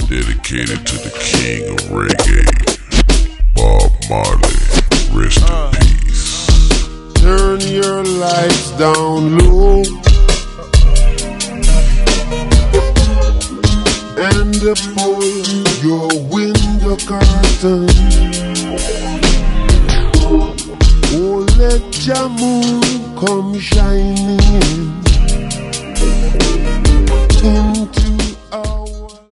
Dedicated to the king of reggae, Bob Marley, rest in peace. Turn your lights down low and pull your window curtain. Oh, let your moon come shining in into